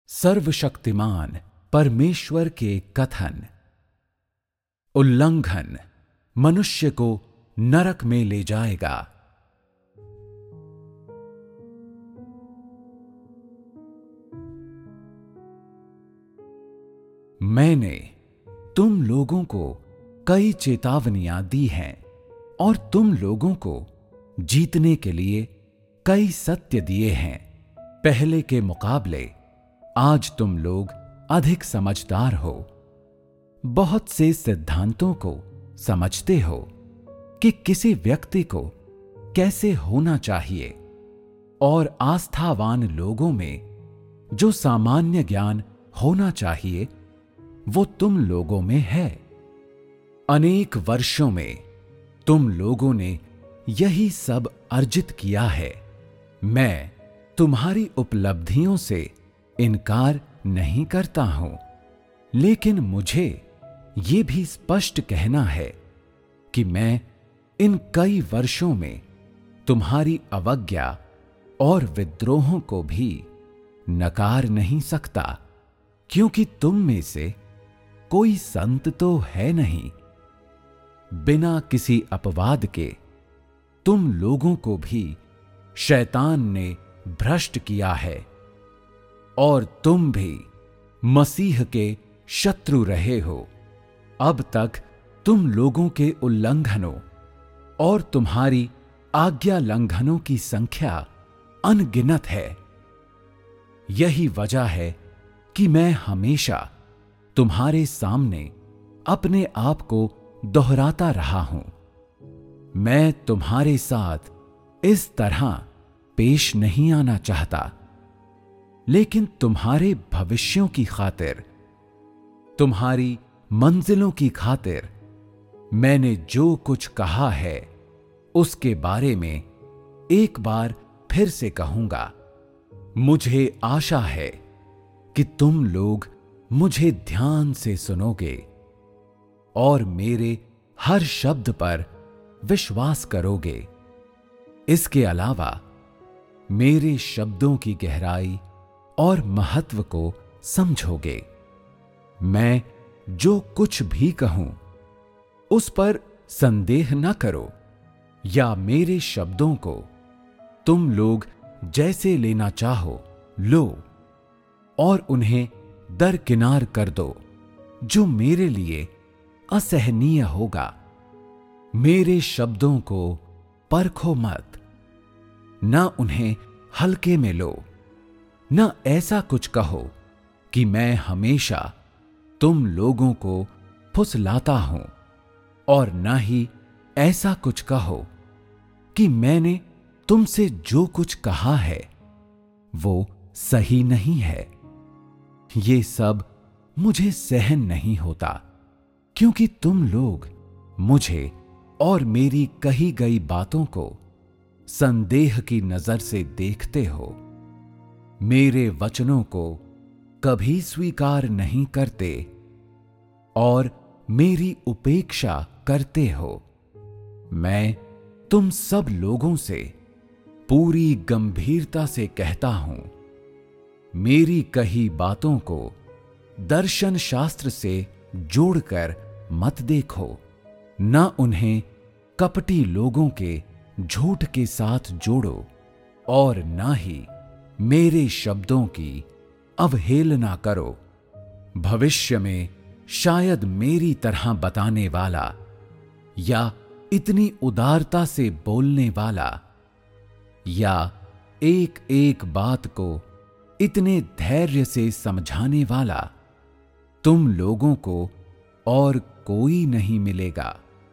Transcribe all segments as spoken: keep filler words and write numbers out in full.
सर्वशक्तिमान परमेश्वर के कथन। उल्लंघन मनुष्य को नरक में ले जाएगा। मैंने तुम लोगों को कई चेतावनियां दी हैं और तुम लोगों को जीतने के लिए कई सत्य दिए हैं। पहले के मुकाबले आज तुम लोग अधिक समझदार हो। बहुत से सिद्धांतों को समझते हो कि किसी व्यक्ति को कैसे होना चाहिए, और आस्थावान लोगों में जो सामान्य ज्ञान होना चाहिए वो तुम लोगों में है। अनेक वर्षों में तुम लोगों ने यही सब अर्जित किया है। मैं तुम्हारी उपलब्धियों से इनकार नहीं करता हूं, लेकिन मुझे ये भी स्पष्ट कहना है कि मैं इन कई वर्षों में तुम्हारी अवज्ञा और विद्रोहों को भी नकार नहीं सकता, क्योंकि तुम में से कोई संत तो है नहीं। बिना किसी अपवाद के तुम लोगों को भी शैतान ने भ्रष्ट किया है, और तुम भी मसीह के शत्रु रहे हो। अब तक तुम लोगों के उल्लंघनों और तुम्हारी आज्ञा लंघनों की संख्या अनगिनत है। यही वजह है कि मैं हमेशा तुम्हारे सामने अपने आप को दोहराता रहा हूं। मैं तुम्हारे साथ इस तरह पेश नहीं आना चाहता, लेकिन तुम्हारे भविष्यों की खातिर, तुम्हारी मंजिलों की खातिर मैंने जो कुछ कहा है उसके बारे में एक बार फिर से कहूंगा। मुझे आशा है कि तुम लोग मुझे ध्यान से सुनोगे और मेरे हर शब्द पर विश्वास करोगे। इसके अलावा मेरे शब्दों की गहराई और महत्व को समझोगे। मैं जो कुछ भी कहूं उस पर संदेह न करो, या मेरे शब्दों को तुम लोग जैसे लेना चाहो लो और उन्हें दरकिनार कर दो, जो मेरे लिए असहनीय होगा। मेरे शब्दों को परखो मत, न उन्हें हल्के में लो। न ऐसा कुछ कहो कि मैं हमेशा तुम लोगों को फुसलाता हूं, और न ही ऐसा कुछ कहो कि मैंने तुमसे जो कुछ कहा है वो सही नहीं है। ये सब मुझे सहन नहीं होता, क्योंकि तुम लोग मुझे और मेरी कही गई बातों को संदेह की नजर से देखते हो। मेरे वचनों को कभी स्वीकार नहीं करते और मेरी उपेक्षा करते हो। मैं तुम सब लोगों से पूरी गंभीरता से कहता हूं, मेरी कही बातों को दर्शन शास्त्र से जोड़कर मत देखो, न उन्हें कपटी लोगों के झूठ के साथ जोड़ो, और न ही मेरे शब्दों की अवहेलना करो। भविष्य में शायद मेरी तरह बताने वाला या इतनी उदारता से बोलने वाला, या एक एक बात को इतने धैर्य से समझाने वाला तुम लोगों को और कोई नहीं मिलेगा।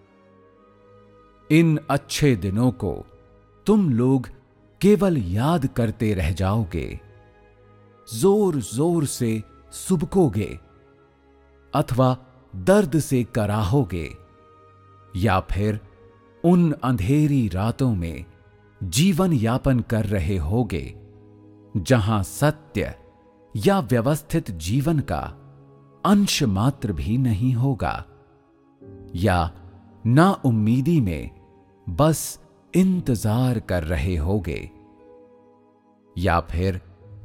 इन अच्छे दिनों को तुम लोग केवल याद करते रह जाओगे, जोर जोर से सुबकोगे अथवा दर्द से कराहोगे, या फिर उन अंधेरी रातों में जीवन यापन कर रहे होगे जहां सत्य या व्यवस्थित जीवन का अंश मात्र भी नहीं होगा, या ना उम्मीदी में बस इंतजार कर रहे होगे, या फिर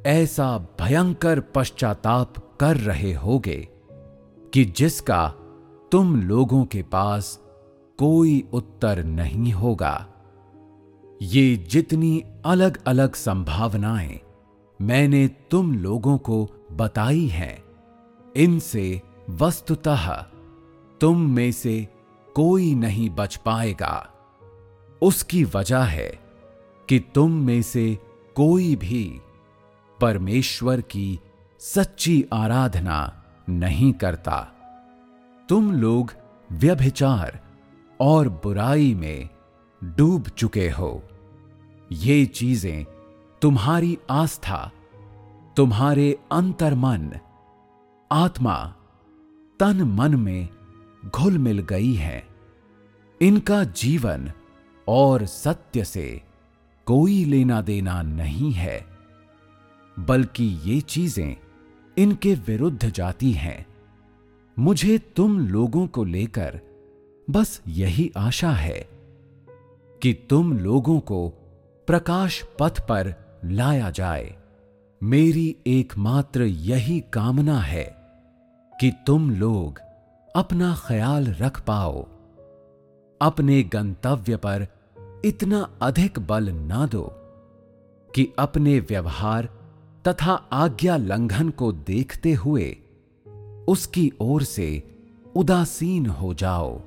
ऐसा भयंकर पश्चाताप कर रहे होगे कि जिसका तुम लोगों के पास कोई उत्तर नहीं होगा। ये जितनी अलग अलग संभावनाएं मैंने तुम लोगों को बताई हैं, इनसे वस्तुतः तुम में से कोई नहीं बच पाएगा। उसकी वजह है कि तुम में से कोई भी परमेश्वर की सच्ची आराधना नहीं करता। तुम लोग व्यभिचार और बुराई में डूब चुके हो। ये चीजें तुम्हारी आस्था, तुम्हारे अंतर्मन, आत्मा, तन मन में घुल मिल गई हैं। इनका जीवन और सत्य से कोई लेना देना नहीं है, बल्कि ये चीजें इनके विरुद्ध जाती हैं। मुझे तुम लोगों को लेकर बस यही आशा है कि तुम लोगों को प्रकाश पथ पर लाया जाए। मेरी एकमात्र यही कामना है कि तुम लोग अपना ख्याल रख पाओ। अपने गंतव्य पर इतना अधिक बल ना दो कि अपने व्यवहार तथा आज्ञा लंघन को देखते हुए उसकी ओर से उदासीन हो जाओ।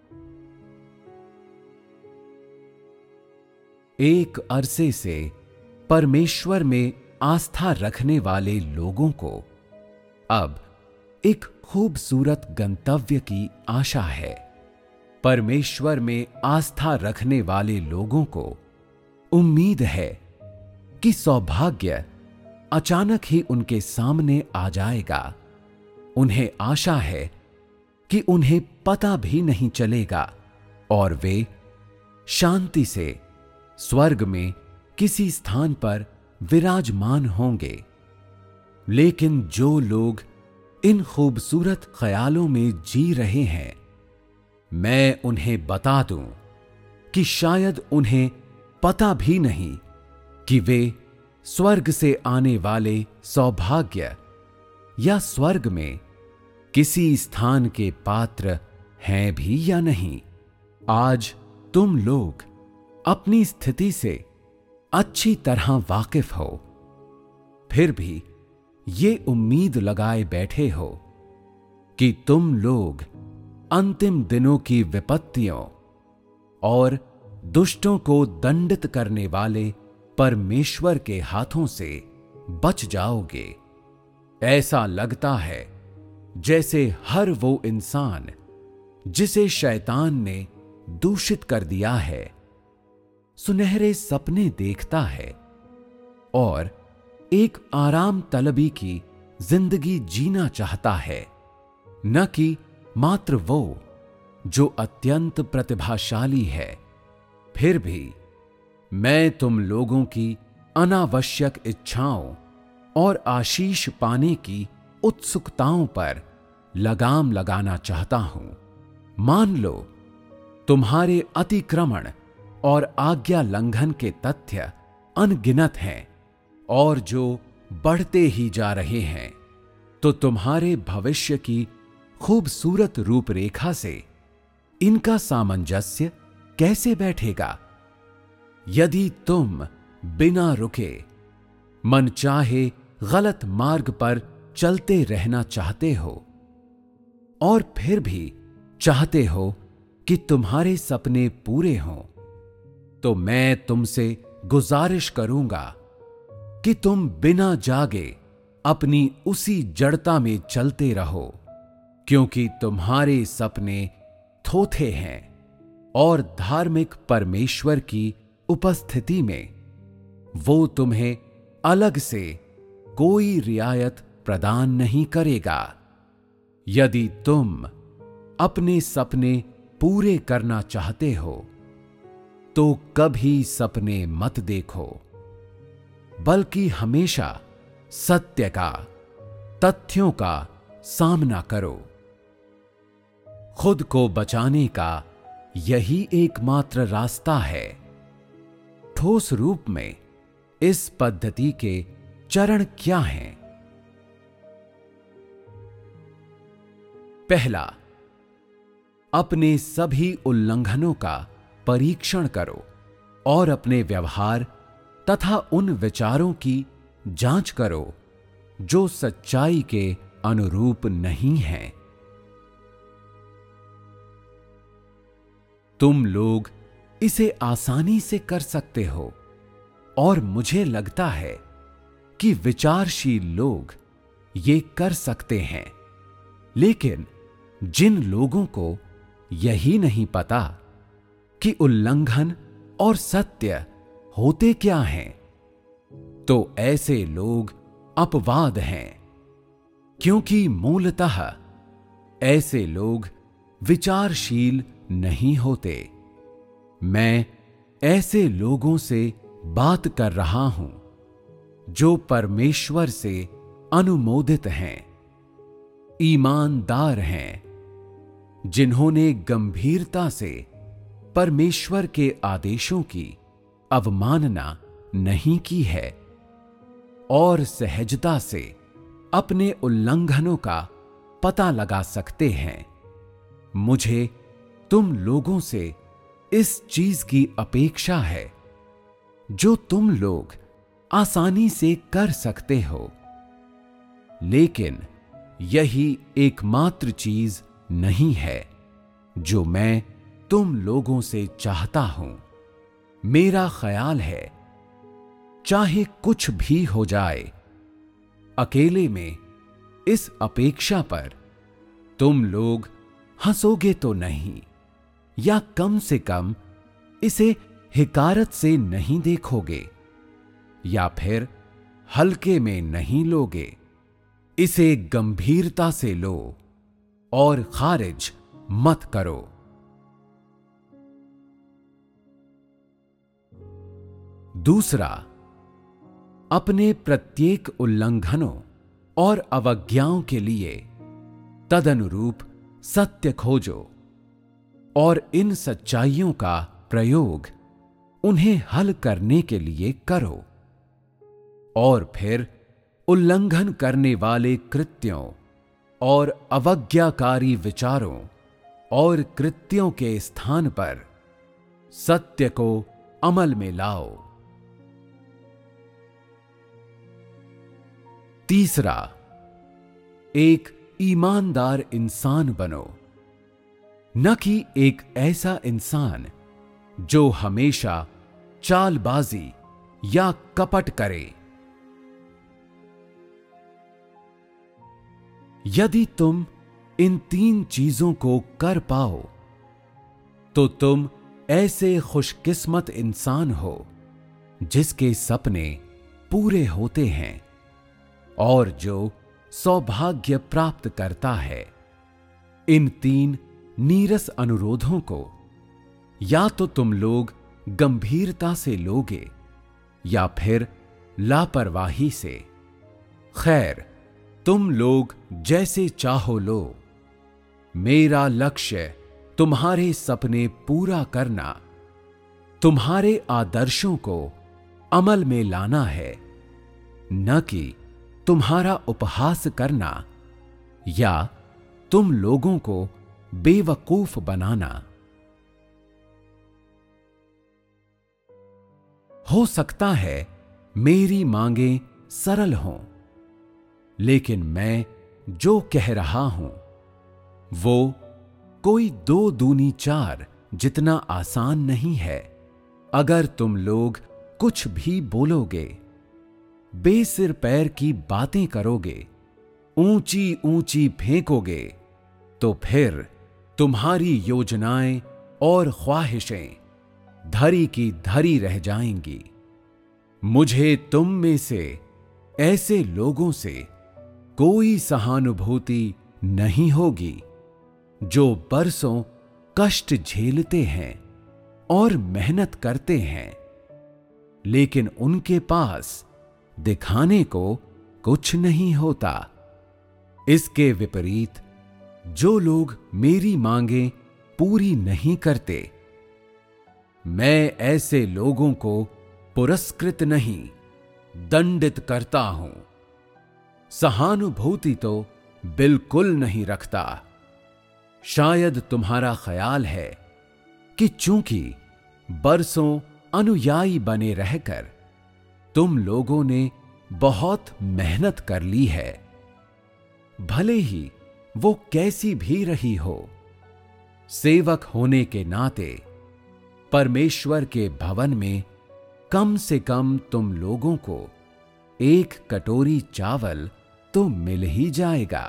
एक अरसे से परमेश्वर में आस्था रखने वाले लोगों को अब एक खूबसूरत गंतव्य की आशा है। परमेश्वर में आस्था रखने वाले लोगों को उम्मीद है कि सौभाग्य अचानक ही उनके सामने आ जाएगा। उन्हें आशा है कि उन्हें पता भी नहीं चलेगा और वे शांति से स्वर्ग में किसी स्थान पर विराजमान होंगे। लेकिन जो लोग इन खूबसूरत ख्यालों में जी रहे हैं, मैं उन्हें बता दूं कि शायद उन्हें पता भी नहीं कि वे स्वर्ग से आने वाले सौभाग्य या स्वर्ग में किसी स्थान के पात्र हैं भी या नहीं। आज तुम लोग अपनी स्थिति से अच्छी तरह वाकिफ हो, फिर भी ये उम्मीद लगाए बैठे हो कि तुम लोग अंतिम दिनों की विपत्तियों और दुष्टों को दंडित करने वाले परमेश्वर के हाथों से बच जाओगे। ऐसा लगता है जैसे हर वो इंसान जिसे शैतान ने दूषित कर दिया है, सुनहरे सपने देखता है और एक आराम तलबी की जिंदगी जीना चाहता है, न कि मात्र वो जो अत्यंत प्रतिभाशाली है। फिर भी मैं तुम लोगों की अनावश्यक इच्छाओं और आशीष पाने की उत्सुकताओं पर लगाम लगाना चाहता हूं। मान लो तुम्हारे अतिक्रमण और आज्ञा लंघन के तथ्य अनगिनत हैं और जो बढ़ते ही जा रहे हैं, तो तुम्हारे भविष्य की खूबसूरत रूपरेखा से इनका सामंजस्य कैसे बैठेगा? यदि तुम बिना रुके मनचाहे गलत मार्ग पर चलते रहना चाहते हो और फिर भी चाहते हो कि तुम्हारे सपने पूरे हों, तो मैं तुमसे गुजारिश करूंगा कि तुम बिना जागे अपनी उसी जड़ता में चलते रहो, क्योंकि तुम्हारे सपने थोथे हैं और धार्मिक परमेश्वर की उपस्थिति में वो तुम्हें अलग से कोई रियायत प्रदान नहीं करेगा। यदि तुम अपने सपने पूरे करना चाहते हो तो कभी सपने मत देखो, बल्कि हमेशा सत्य का, तथ्यों का सामना करो। खुद को बचाने का यही एकमात्र रास्ता है। ठोस रूप में इस पद्धति के चरण क्या हैं? पहला, अपने सभी उल्लंघनों का परीक्षण करो और अपने व्यवहार तथा उन विचारों की जांच करो जो सच्चाई के अनुरूप नहीं हैं। तुम लोग इसे आसानी से कर सकते हो और मुझे लगता है कि विचारशील लोग ये कर सकते हैं, लेकिन जिन लोगों को यही नहीं पता कि उल्लंघन और सत्य होते क्या हैं, तो ऐसे लोग अपवाद हैं, क्योंकि मूलतः ऐसे लोग विचारशील नहीं होते। मैं ऐसे लोगों से बात कर रहा हूं जो परमेश्वर से अनुमोदित हैं, ईमानदार हैं, जिन्होंने गंभीरता से परमेश्वर के आदेशों की अवमानना नहीं की है और सहजता से अपने उल्लंघनों का पता लगा सकते हैं। मुझे तुम लोगों से इस चीज की अपेक्षा है जो तुम लोग आसानी से कर सकते हो, लेकिन यही एकमात्र चीज नहीं है जो मैं तुम लोगों से चाहता हूं। मेरा ख्याल है, चाहे कुछ भी हो जाए, अकेले में इस अपेक्षा पर तुम लोग हंसोगे तो नहीं, या कम से कम इसे हिकारत से नहीं देखोगे, या फिर हल्के में नहीं लोगे। इसे गंभीरता से लो और खारिज मत करो। दूसरा, अपने प्रत्येक उल्लंघनों और अवज्ञाओं के लिए तदनुरूप सत्य खोजो और इन सच्चाइयों का प्रयोग उन्हें हल करने के लिए करो, और फिर उल्लंघन करने वाले कृत्यों और अवज्ञाकारी विचारों और कृत्यों के स्थान पर सत्य को अमल में लाओ। तीसरा, एक ईमानदार इंसान बनो, न कि एक ऐसा इंसान जो हमेशा चालबाजी या कपट करे। यदि तुम इन तीन चीजों को कर पाओ तो तुम ऐसे खुशकिस्मत इंसान हो जिसके सपने पूरे होते हैं और जो सौभाग्य प्राप्त करता है। इन तीन नीरस अनुरोधों को या तो तुम लोग गंभीरता से लोगे या फिर लापरवाही से। खैर, तुम लोग जैसे चाहो लो। मेरा लक्ष्य तुम्हारे सपने पूरा करना, तुम्हारे आदर्शों को अमल में लाना है, न कि तुम्हारा उपहास करना या तुम लोगों को बेवकूफ बनाना। हो सकता है मेरी मांगें सरल हों, लेकिन मैं जो कह रहा हूं वो कोई दो दूनी चार जितना आसान नहीं है। अगर तुम लोग कुछ भी बोलोगे, बेसिर पैर की बातें करोगे, ऊंची ऊंची फेंकोगे, तो फिर तुम्हारी योजनाएं और ख्वाहिशें धरी की धरी रह जाएंगी। मुझे तुम में से ऐसे लोगों से कोई सहानुभूति नहीं होगी जो बरसों कष्ट झेलते हैं और मेहनत करते हैं, लेकिन उनके पास दिखाने को कुछ नहीं होता। इसके विपरीत जो लोग मेरी मांगें पूरी नहीं करते, मैं ऐसे लोगों को पुरस्कृत नहीं दंडित करता हूं। सहानुभूति तो बिल्कुल नहीं रखता। शायद तुम्हारा ख्याल है कि चूंकि बरसों अनुयायी बने रहकर तुम लोगों ने बहुत मेहनत कर ली है, भले ही वो कैसी भी रही हो, सेवक होने के नाते परमेश्वर के भवन में कम से कम तुम लोगों को एक कटोरी चावल तो मिल ही जाएगा।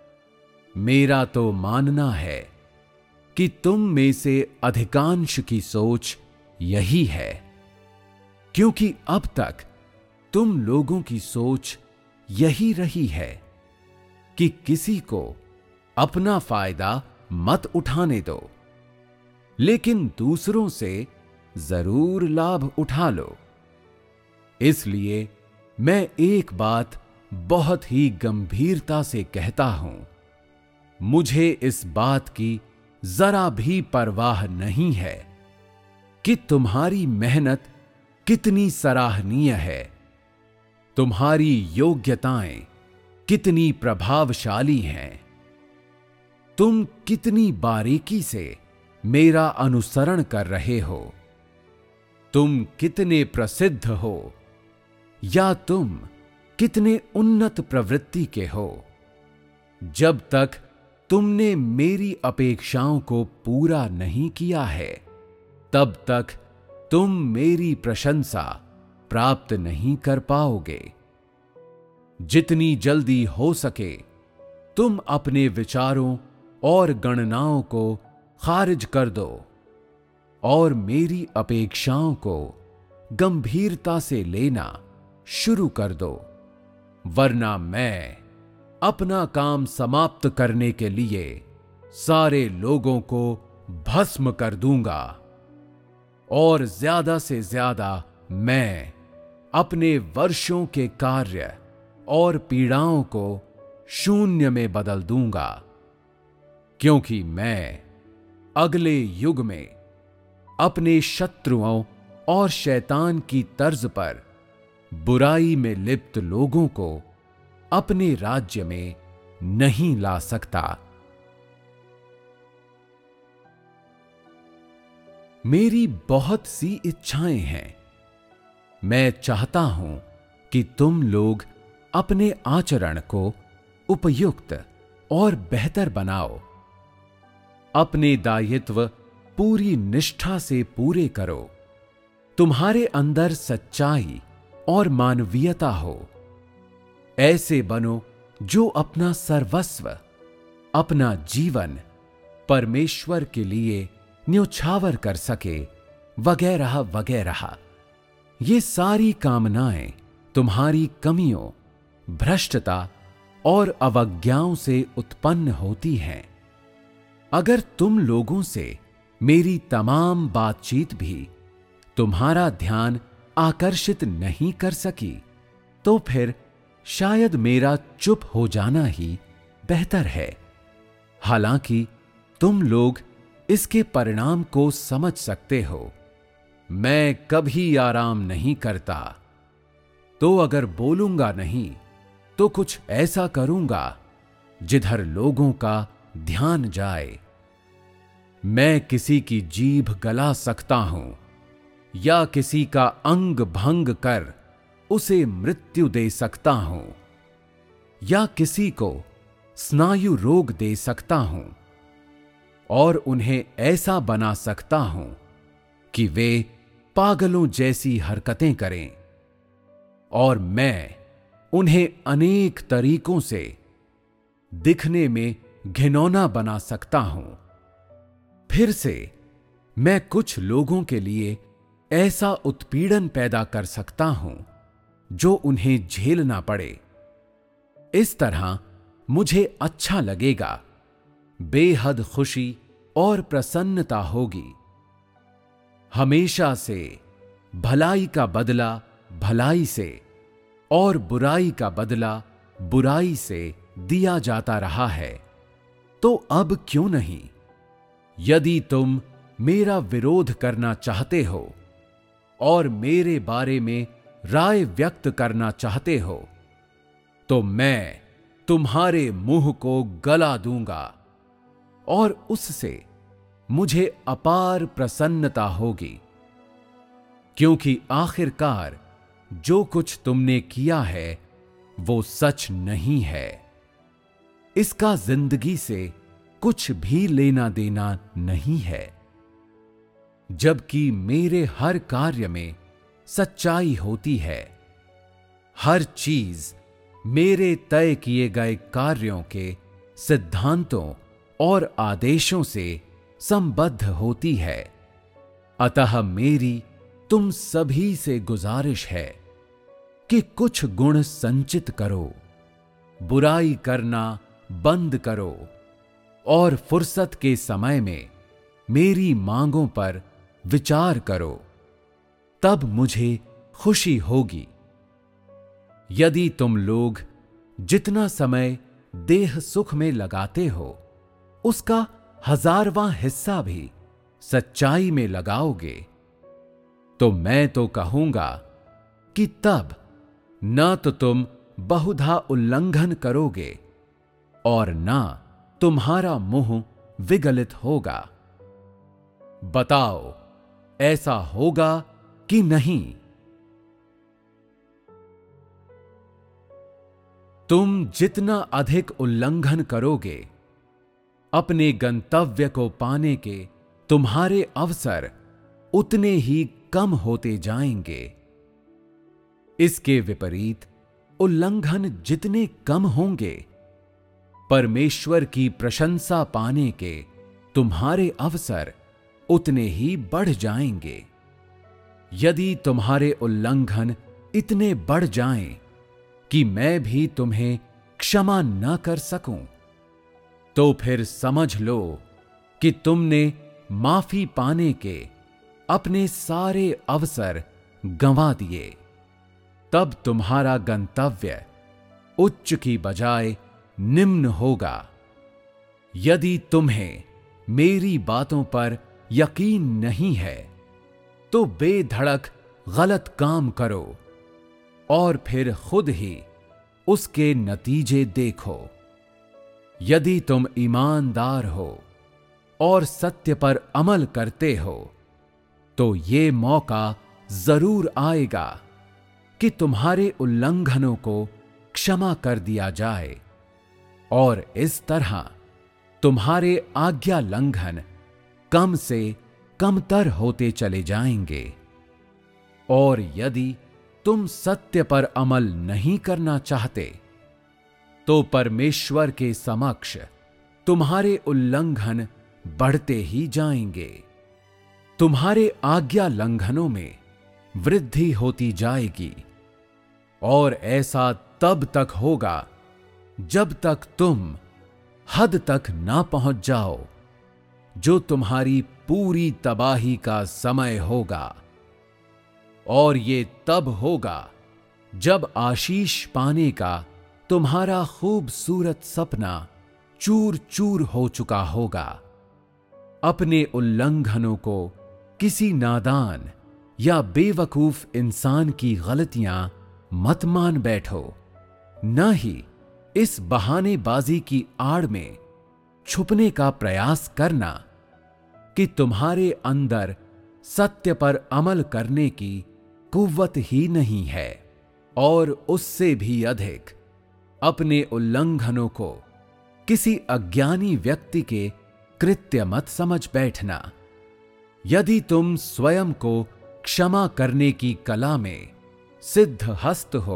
मेरा तो मानना है कि तुम में से अधिकांश की सोच यही है, क्योंकि अब तक तुम लोगों की सोच यही रही है कि किसी को अपना फायदा मत उठाने दो, लेकिन दूसरों से जरूर लाभ उठा लो। इसलिए मैं एक बात बहुत ही गंभीरता से कहता हूं, मुझे इस बात की जरा भी परवाह नहीं है कि तुम्हारी मेहनत कितनी सराहनीय है, तुम्हारी योग्यताएं कितनी प्रभावशाली हैं, तुम कितनी बारीकी से मेरा अनुसरण कर रहे हो, तुम कितने प्रसिद्ध हो या तुम कितने उन्नत प्रवृत्ति के हो। जब तक तुमने मेरी अपेक्षाओं को पूरा नहीं किया है, तब तक तुम मेरी प्रशंसा प्राप्त नहीं कर पाओगे। जितनी जल्दी हो सके तुम अपने विचारों और गणनाओं को खारिज कर दो और मेरी अपेक्षाओं को गंभीरता से लेना शुरू कर दो, वरना मैं अपना काम समाप्त करने के लिए सारे लोगों को भस्म कर दूंगा और ज्यादा से ज्यादा मैं अपने वर्षों के कार्य और पीड़ाओं को शून्य में बदल दूंगा, क्योंकि मैं अगले युग में अपने शत्रुओं और शैतान की तर्ज पर बुराई में लिप्त लोगों को अपने राज्य में नहीं ला सकता। मेरी बहुत सी इच्छाएं हैं। मैं चाहता हूं कि तुम लोग अपने आचरण को उपयुक्त और बेहतर बनाओ, अपने दायित्व पूरी निष्ठा से पूरे करो, तुम्हारे अंदर सच्चाई और मानवीयता हो। ऐसे बनो जो अपना सर्वस्व, अपना जीवन परमेश्वर के लिए न्योछावर कर सके, वगैरह वगैरह। ये सारी कामनाएं तुम्हारी कमियों, भ्रष्टता और अवज्ञाओं से उत्पन्न होती हैं। अगर तुम लोगों से मेरी तमाम बातचीत भी तुम्हारा ध्यान आकर्षित नहीं कर सकी, तो फिर शायद मेरा चुप हो जाना ही बेहतर है। हालांकि तुम लोग इसके परिणाम को समझ सकते हो। मैं कभी आराम नहीं करता, तो अगर बोलूंगा नहीं तो कुछ ऐसा करूंगा जिधर लोगों का ध्यान जाए। मैं किसी की जीभ गला सकता हूं या किसी का अंग भंग कर उसे मृत्यु दे सकता हूं या किसी को स्नायु रोग दे सकता हूं और उन्हें ऐसा बना सकता हूं कि वे पागलों जैसी हरकतें करें, और मैं उन्हें अनेक तरीकों से दिखने में घिनौना बना सकता हूं। फिर से मैं कुछ लोगों के लिए ऐसा उत्पीड़न पैदा कर सकता हूं जो उन्हें झेलना पड़े। इस तरह मुझे अच्छा लगेगा, बेहद खुशी और प्रसन्नता होगी। हमेशा से भलाई का बदला भलाई से और बुराई का बदला बुराई से दिया जाता रहा है, तो अब क्यों नहीं? यदि तुम मेरा विरोध करना चाहते हो और मेरे बारे में राय व्यक्त करना चाहते हो तो मैं तुम्हारे मुंह को गला दूंगा और उससे मुझे अपार प्रसन्नता होगी, क्योंकि आखिरकार जो कुछ तुमने किया है वो सच नहीं है। इसका जिंदगी से कुछ भी लेना देना नहीं है, जबकि मेरे हर कार्य में सच्चाई होती है। हर चीज मेरे तय किए गए कार्यों के सिद्धांतों और आदेशों से संबद्ध होती है। अतः मेरी तुम सभी से गुजारिश है कि कुछ गुण संचित करो, बुराई करना बंद करो और फुर्सत के समय में मेरी मांगों पर विचार करो, तब मुझे खुशी होगी। यदि तुम लोग जितना समय देह सुख में लगाते हो उसका हजारवां हिस्सा भी सच्चाई में लगाओगे तो मैं तो कहूंगा कि तब न तो तुम बहुधा उल्लंघन करोगे और न तुम्हारा मुंह विगलित होगा। बताओ, ऐसा होगा कि नहीं? तुम जितना अधिक उल्लंघन करोगे, अपने गंतव्य को पाने के तुम्हारे अवसर उतने ही कम होते जाएंगे। इसके विपरीत उल्लंघन जितने कम होंगे, परमेश्वर की प्रशंसा पाने के तुम्हारे अवसर उतने ही बढ़ जाएंगे। यदि तुम्हारे उल्लंघन इतने बढ़ जाएं कि मैं भी तुम्हें क्षमा न कर सकूं, तो फिर समझ लो कि तुमने माफी पाने के अपने सारे अवसर गंवा दिए। तब तुम्हारा गंतव्य उच्च की बजाय निम्न होगा। यदि तुम्हें मेरी बातों पर यकीन नहीं है तो बेधड़क गलत काम करो और फिर खुद ही उसके नतीजे देखो। यदि तुम ईमानदार हो और सत्य पर अमल करते हो तो ये मौका जरूर आएगा कि तुम्हारे उल्लंघनों को क्षमा कर दिया जाए और इस तरह तुम्हारे आज्ञा लंघन कम से कमतर होते चले जाएंगे। और यदि तुम सत्य पर अमल नहीं करना चाहते तो परमेश्वर के समक्ष तुम्हारे उल्लंघन बढ़ते ही जाएंगे। तुम्हारे आज्ञा लंघनों में वृद्धि होती जाएगी और ऐसा तब तक होगा जब तक तुम हद तक ना पहुंच जाओ जो तुम्हारी पूरी तबाही का समय होगा। और ये तब होगा जब आशीष पाने का तुम्हारा खूबसूरत सपना चूर चूर हो चुका होगा। अपने उल्लंघनों को किसी नादान या बेवकूफ इंसान की गलतियां मत मान बैठो, न ही इस बहानेबाजी की आड़ में छुपने का प्रयास करना कि तुम्हारे अंदर सत्य पर अमल करने की कुव्वत ही नहीं है। और उससे भी अधिक अपने उल्लंघनों को किसी अज्ञानी व्यक्ति के कृत्य मत समझ बैठना। यदि तुम स्वयं को क्षमा करने की कला में सिद्ध हस्त हो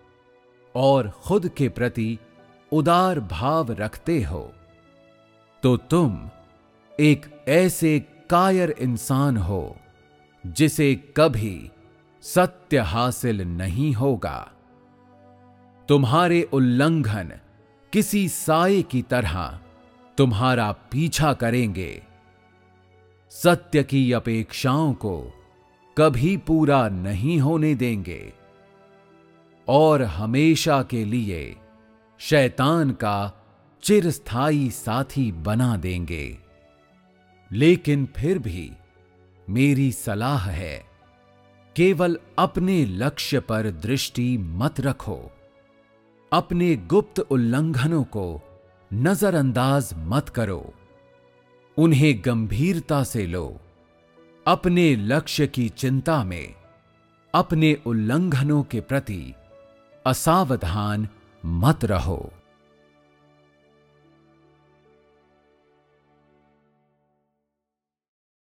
और खुद के प्रति उदार भाव रखते हो तो तुम एक ऐसे कायर इंसान हो जिसे कभी सत्य हासिल नहीं होगा। तुम्हारे उल्लंघन किसी साए की तरह तुम्हारा पीछा करेंगे। सत्य की अपेक्षाओं को कभी पूरा नहीं होने देंगे और हमेशा के लिए शैतान का चिरस्थायी साथी बना देंगे। लेकिन फिर भी मेरी सलाह है केवल अपने लक्ष्य पर दृष्टि मत रखो। अपने गुप्त उल्लंघनों को नजरअंदाज मत करो, उन्हें गंभीरता से लो। अपने लक्ष्य की चिंता में अपने उल्लंघनों के प्रति असावधान मत रहो।